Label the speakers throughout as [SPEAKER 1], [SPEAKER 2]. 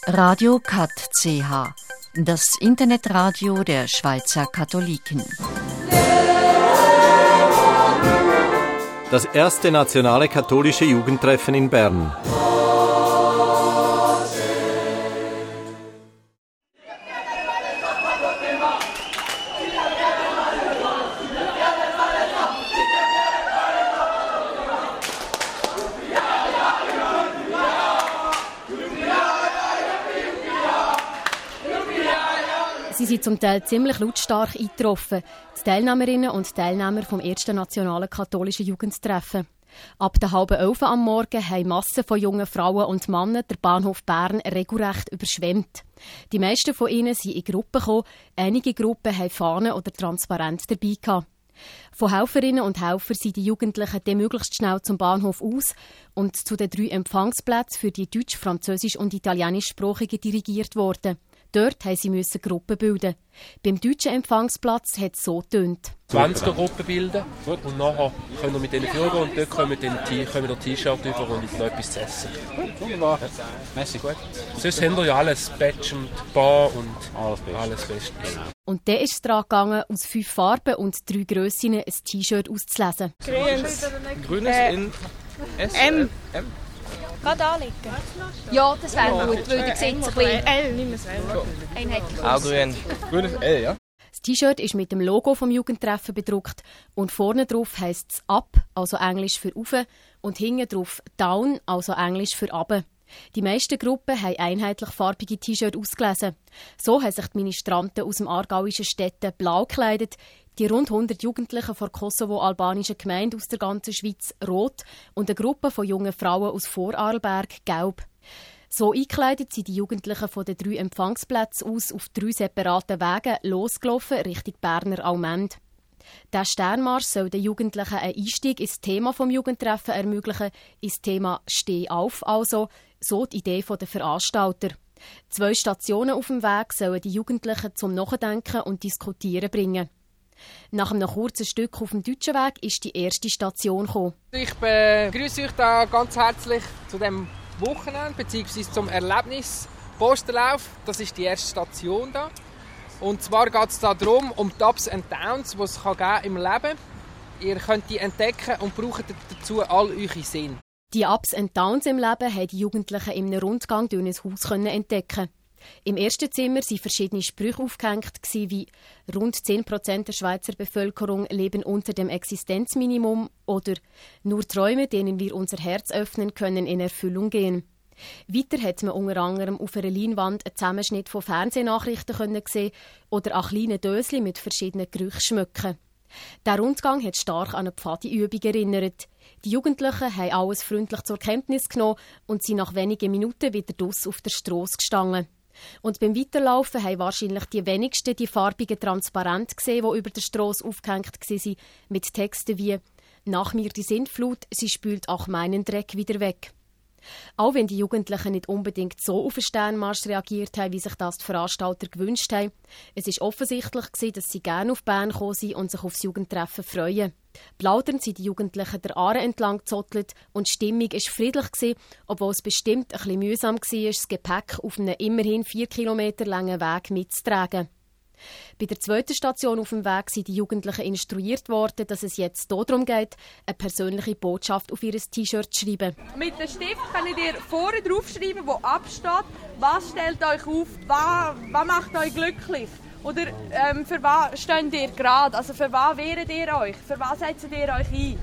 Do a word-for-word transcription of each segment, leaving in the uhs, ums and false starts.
[SPEAKER 1] Radio Kat C H, das Internetradio der Schweizer Katholiken.
[SPEAKER 2] Das erste nationale katholische Jugendtreffen in Bern.
[SPEAKER 3] Sie sind zum Teil ziemlich lautstark eingetroffen, die Teilnehmerinnen und Teilnehmer vom ersten nationalen katholischen Jugendtreffen. Ab der halben elf am Morgen haben Massen von jungen Frauen und Männern den Bahnhof Bern regelrecht überschwemmt. Die meisten von ihnen sind in Gruppen gekommen, einige Gruppen haben Fahnen oder Transparente dabei gehabt. Von Helferinnen und Helfern sind die Jugendlichen dann möglichst schnell zum Bahnhof aus und zu den drei Empfangsplätzen für die deutsch-, französisch- und italienischsprachigen dirigiert worden. Dort mussten sie Gruppen bilden. Beim deutschen Empfangsplatz hat es so getönt.
[SPEAKER 4] zwanzig Gruppen bilden und nachher können wir mit denen führen und dort kommen wir ein T-Shirt über und noch etwas zu essen.
[SPEAKER 5] Wunderbar. Ja. Merci, gut.
[SPEAKER 4] Sonst haben wir ja alles, Badge und Bar und alles Beste. Alles Beste.
[SPEAKER 3] Und dann ist es daran gegangen, aus fünf Farben und drei Grössen ein T-Shirt auszulesen.
[SPEAKER 6] Grünes.
[SPEAKER 5] Grünes
[SPEAKER 6] Äh,
[SPEAKER 5] in S.
[SPEAKER 6] M.
[SPEAKER 5] M.
[SPEAKER 6] Gerade anlegen.
[SPEAKER 7] Ja, das wäre gut, weil der sieht es ein bisschen
[SPEAKER 6] L, nimm es L.
[SPEAKER 7] einheitlich
[SPEAKER 5] Auch
[SPEAKER 7] aus.
[SPEAKER 5] grün. Grünes L, ja.
[SPEAKER 3] Das T-Shirt ist mit dem Logo vom Jugendtreffen bedruckt und vorne drauf heisst es «Up», also Englisch für «Auf», und hinten drauf «Down», also Englisch für «Abe». Die meisten Gruppen haben einheitlich farbige T-Shirts ausgelesen. So haben sich die Ministranten aus dem aargauischen Städten blau gekleidet, die rund hundert Jugendlichen von kosovo-albanischen Gemeinden aus der ganzen Schweiz rot und eine Gruppe von jungen Frauen aus Vorarlberg gelb. So eingekleidet sind die Jugendlichen von den drei Empfangsplätzen aus auf drei separaten Wegen losgelaufen Richtung Berner Allmend. Der Sternmarsch soll den Jugendlichen einen Einstieg ins Thema vom Jugendtreffen ermöglichen, ins Thema «Steh auf» also, so die Idee der Veranstalter. Zwei Stationen auf dem Weg sollen die Jugendlichen zum Nachdenken und Diskutieren bringen. Nach einem kurzen Stück auf dem deutschen Weg ist die erste Station gekommen.
[SPEAKER 8] Ich begrüße euch da ganz herzlich zu dem Wochenende bzw. zum Erlebnis Posterlauf. Das ist die erste Station da. Und zwar geht es darum, um die Ups und Downs, die es im Leben geben kann. Ihr könnt die entdecken und braucht dazu all eure Sinn.
[SPEAKER 3] Die Ups und Downs im Leben haben die Jugendlichen in einem Rundgang durch ein Haus entdecken. Im ersten Zimmer waren verschiedene Sprüche aufgehängt, wie «Rund zehn Prozent der Schweizer Bevölkerung leben unter dem Existenzminimum» oder «Nur Träume, denen wir unser Herz öffnen können, in Erfüllung gehen». Weiter hat man unter anderem auf einer Leinwand einen Zusammenschnitt von Fernsehnachrichten sehen oder an kleinen Döschen mit verschiedenen Gerüchen schmücken. Der Rundgang hat stark an eine Pfadi-Übung erinnert. Die Jugendlichen haben alles freundlich zur Kenntnis genommen und sind nach wenigen Minuten wieder draussen auf der Strasse gestanden. Und beim Weiterlaufen haben wahrscheinlich die wenigsten die farbigen Transparente gesehen, die über der Strasse aufgehängt waren, mit Texten wie «Nach mir die Sintflut, sie spült auch meinen Dreck wieder weg». Auch wenn die Jugendlichen nicht unbedingt so auf den Sternmarsch reagiert haben, wie sich das die Veranstalter gewünscht haben, es war offensichtlich, dass sie gerne auf Bern gekommen sind und sich aufs Jugendtreffen freuen. Plaudernd sind die Jugendlichen der Aare entlang gezottelt und die Stimmung war friedlich, obwohl es bestimmt ein bisschen mühsam war, das Gepäck auf einem immerhin vier Kilometer langen Weg mitzutragen. Bei der zweiten Station auf dem Weg sind die Jugendlichen instruiert worden, dass es jetzt darum geht, eine persönliche Botschaft auf ihr T-Shirt zu schreiben.
[SPEAKER 9] Mit dem Stift könnt ihr vorne draufschreiben, wo absteht, was stellt euch auf, was, was macht euch glücklich. Oder ähm, für was steht ihr gerade, also für was wehrt ihr euch, für was setzt ihr euch ein.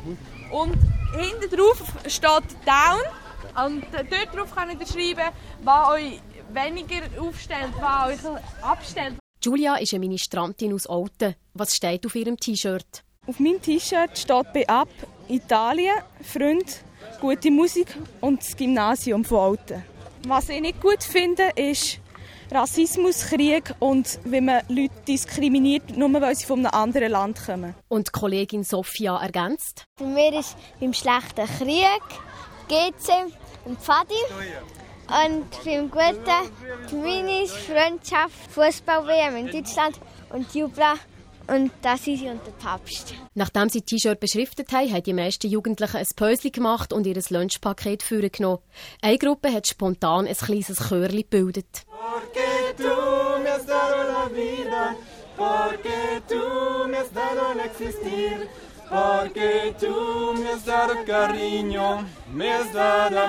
[SPEAKER 9] Und hinten drauf steht «Down» und dort drauf könnt ihr schreiben, was euch weniger aufstellt, was euch abstellt.
[SPEAKER 3] Julia ist eine Ministrantin aus Olten. Was steht auf ihrem T-Shirt?
[SPEAKER 6] Auf meinem T-Shirt steht «Be ab», Italien, Freund, gute Musik und das Gymnasium von Olten. Was ich nicht gut finde, ist Rassismus, Krieg und wenn man Leute diskriminiert, nur weil sie von einem anderen Land kommen.
[SPEAKER 3] Und die Kollegin Sophia ergänzt:
[SPEAKER 10] Bei mir ist beim schlechten Krieg, G C und Pfadi. Und beim Guten die Minis, Freundschaft, Fußball-W M in Deutschland und Jubla und das ist sie und der Papst.
[SPEAKER 3] Nachdem sie das T-Shirt beschriftet haben, haben die meisten Jugendlichen ein Päuschen gemacht und ihr Lunchpaket vorgenommen. Eine Gruppe hat spontan ein kleines Chörli gebildet.
[SPEAKER 11] Porque tú me has dado la vida, porque tú me has dado el existir, porque tú me has dado cariño, me has dado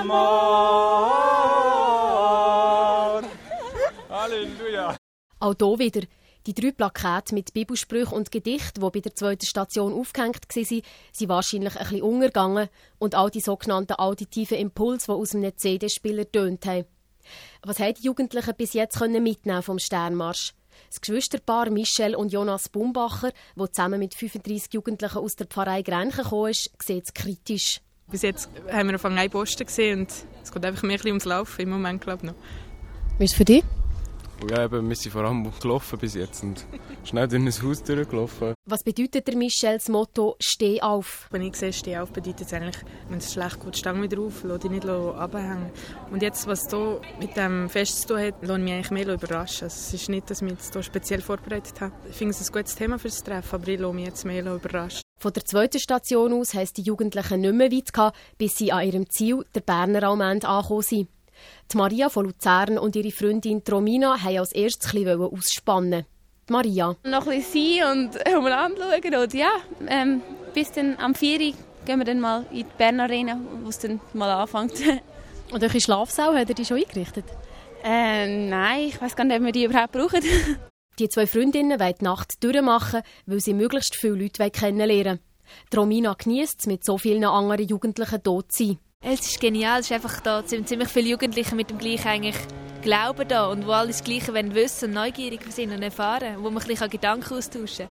[SPEAKER 11] amor. Halleluja.
[SPEAKER 3] Auch hier wieder. Die drei Plakate mit Bibelsprüchen und Gedichten, die bei der zweiten Station aufgehängt waren, sind wahrscheinlich ein bisschen untergegangen und all die sogenannten auditiven Impulse, die aus einem C D-Spieler getönt haben. Was haben die Jugendlichen bis jetzt mitnehmen vom Sternmarsch? Das Geschwisterpaar Michel und Jonas Bumbacher, das zusammen mit fünfunddreissig Jugendlichen aus der Pfarrei Grenchen gekommen ist, sieht es kritisch.
[SPEAKER 12] Bis jetzt haben wir einen Posten gesehen und es geht einfach mehr ein bisschen ums Laufen im Moment, glaube ich, noch.
[SPEAKER 3] Wie ist es für dich?
[SPEAKER 13] Ja, eben, wir sind vor allem gelaufen bis jetzt und schnell durch ein Haus durchgelaufen.
[SPEAKER 3] Was bedeutet der Michels Motto «Steh auf»?
[SPEAKER 12] Wenn ich sehe, «Steh auf» bedeutet es eigentlich, wenn es schlecht geht, steh wieder auf, lass dich nicht abhängen. Und jetzt, was hier mit dem Fest zu tun hat, lasse ich mich eigentlich mehr überraschen. Also, es ist nicht, dass wir jetzt hier speziell vorbereitet haben. Ich finde es ein gutes Thema für das Treffen, aber ich lasse mich jetzt mehr überraschen.
[SPEAKER 3] Von der zweiten Station aus haben die Jugendlichen nicht mehr weit gehabt, bis sie an ihrem Ziel, der Berner Almend, angekommen sind. Die Maria von Luzern und ihre Freundin Romina haben als erstes ein bisschen ausspannen. Die Maria.
[SPEAKER 14] Noch ein bisschen sein und umeinander schauen. Und ja, ähm, bis dann am vier Uhr gehen wir dann mal in die Berner Arena, wo es dann mal anfängt.
[SPEAKER 3] Und eure Schlafsaal, habt ihr die schon eingerichtet?
[SPEAKER 14] Äh, nein, ich weiss gar nicht, ob wir die überhaupt brauchen.
[SPEAKER 3] Die zwei Freundinnen wollen die Nacht durchmachen, weil sie möglichst viele Leute kennenlernen wollen. Die Romina geniesst es, mit so vielen anderen Jugendlichen dort zu sein.
[SPEAKER 15] Es ist genial, es ist einfach da sind ziemlich viele Jugendliche mit dem gleichen eigentlich Glauben da und wo alles das Gleiche wissen und neugierig sind und erfahren, wo man ein bisschen Gedanken austauschen kann.